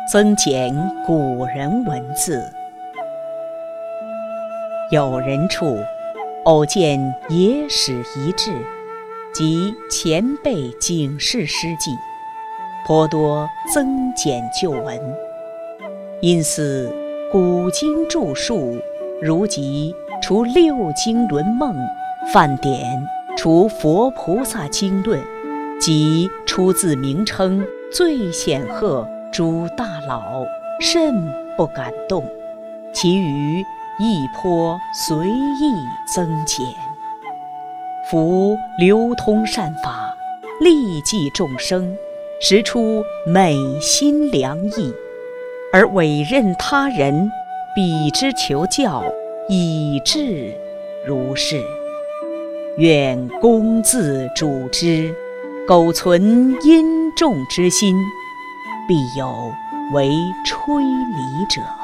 增减古人文字。有人处偶见野史遗志及前辈警示诗记，颇多增减旧文，因此古今著述如集除六经论梦，梵典除佛菩萨经论及出自名称最显赫诸大佬，甚不感动，其余亦颇随意增减。夫流通善法，利济众生，实出美心良意，而委任他人彼之求教，以致如是。愿公自主之，苟存殷重之心，必有为吹离者。